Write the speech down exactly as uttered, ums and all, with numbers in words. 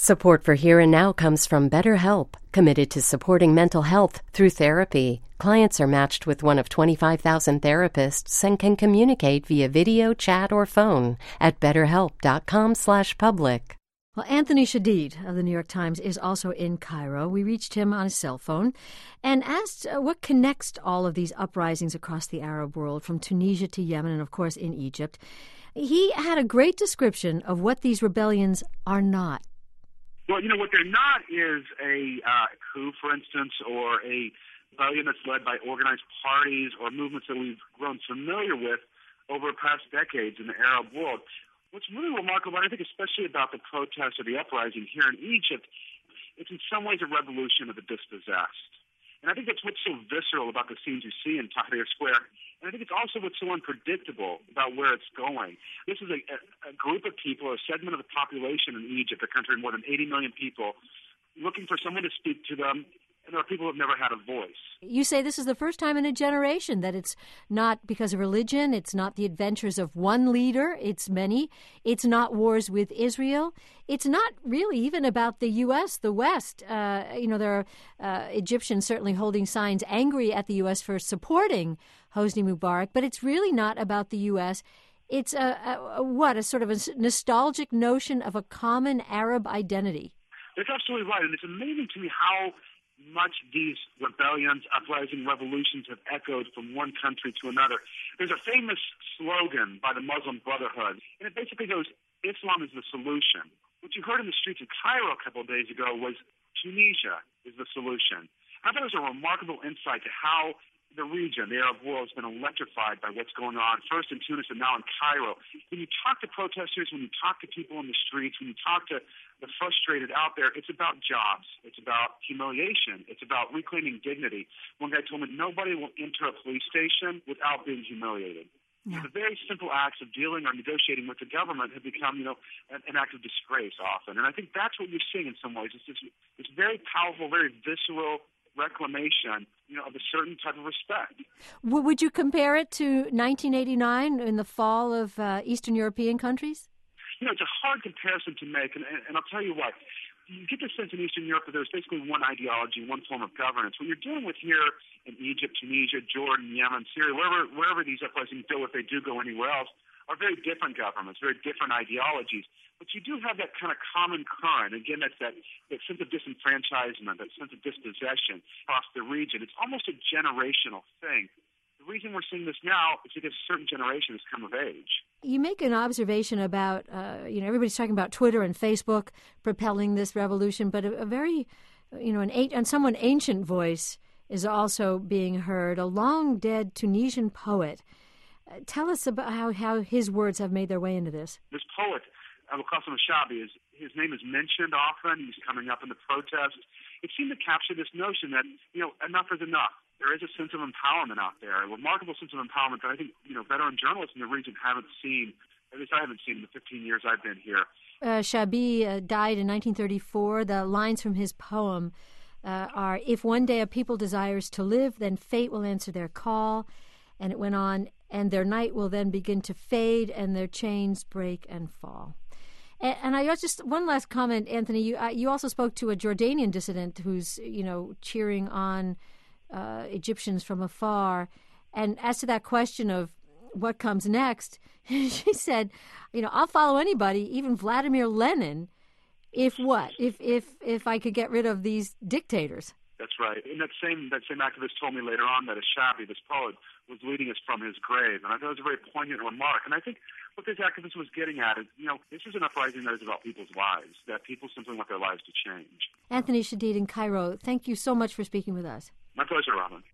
Support for Here and Now comes from BetterHelp, committed to supporting mental health through therapy. Clients are matched with one of twenty-five thousand therapists and can communicate via video, chat, or phone at betterhelp.com slash public. Well, Anthony Shadid of the New York Times is also in Cairo. We reached him on his cell phone and asked uh, what connects all of these uprisings across the Arab world, from Tunisia to Yemen and, of course, in Egypt. He had a great description of what these rebellions are not. Well, you know, what they're not is a uh, coup, for instance, or a rebellion that's led by organized parties or movements that we've grown familiar with over past decades in the Arab world. What's really remarkable, and I think especially about the protests or the uprising here in Egypt, it's in some ways a revolution of the dispossessed. And I think that's what's so visceral about the scenes you see in Tahrir Square. And I think it's also what's so unpredictable about where it's going. This is a, a, a group of people, a segment of the population in Egypt, a country of more than eighty million people, looking for someone to speak to them. And there are people who have never had a voice. You say this is the first time in a generation that it's not because of religion, it's not the adventures of one leader, it's many. It's not wars with Israel. It's not really even about the U S, the West. Uh, you know, there are uh, Egyptians certainly holding signs angry at the U S for supporting Hosni Mubarak, but it's really not about the U S. It's a, a, a what, a sort of a nostalgic notion of a common Arab identity. That's absolutely right, and it's amazing to me how much these rebellions, uprising, revolutions have echoed from one country to another. There's a famous slogan by the Muslim Brotherhood, and it basically goes, Islam is the solution. What you heard in the streets of Cairo a couple of days ago was Tunisia is the solution. I thought it was a remarkable insight to how the region, the Arab world, has been electrified by what's going on, first in Tunis and now in Cairo. When you talk to protesters, when you talk to people in the streets, when you talk to the frustrated out there, it's about jobs. It's about humiliation. It's about reclaiming dignity. One guy told me nobody will enter a police station without being humiliated. Yeah. The very simple acts of dealing or negotiating with the government have become, you know, an, an act of disgrace often. And I think that's what you're seeing in some ways. It's this, this very powerful, very visceral reclamation, you know, of a certain type of respect. Would you compare it to nineteen eighty-nine in the fall of uh, Eastern European countries? You know, it's a hard comparison to make, and, and I'll tell you what. You get the sense in Eastern Europe that there's basically one ideology, one form of governance. What you're dealing with here in Egypt, Tunisia, Jordan, Yemen, Syria, wherever, wherever these uprisings go, if they do go anywhere else, are very different governments, very different ideologies. But you do have that kind of common current. Again, that's that, that sense of disenfranchisement, that sense of dispossession across the region. It's almost a generational thing. The reason we're seeing this now is because a certain generation has come of age. You make an observation about, uh, you know, everybody's talking about Twitter and Facebook propelling this revolution, but a, a very, you know, an, an somewhat ancient voice is also being heard, a long-dead Tunisian poet. Uh, tell us about how, how his words have made their way into this. This poet, Abu Qasim al-Shabi, is, his name is mentioned often. He's coming up in the protests. It seemed to capture this notion that, you know, enough is enough. There is a sense of empowerment out there, a remarkable sense of empowerment that I think, you know, veteran journalists in the region haven't seen, at least I haven't seen in the fifteen years I've been here. Uh, Shabi uh, died in nineteen thirty-four. The lines from his poem uh, are, "If one day a people desires to live, then fate will answer their call." And it went on, "And their night will then begin to fade, and their chains break and fall." And, and I just, one last comment, Anthony, you, uh, you also spoke to a Jordanian dissident who's, you know, cheering on Uh, Egyptians from afar. And as to that question of what comes next, she said, you know, I'll follow anybody, even Vladimir Lenin, if what? If if if I could get rid of these dictators. That's right. And that same that same activist told me later on that Shabi, this poet, was leading us from his grave. And I thought it was a very poignant remark. And I think what this activist was getting at is, you know, this is an uprising that is about people's lives, that people simply want their lives to change. Anthony Shadid in Cairo, thank you so much for speaking with us. My pleasure, Robin.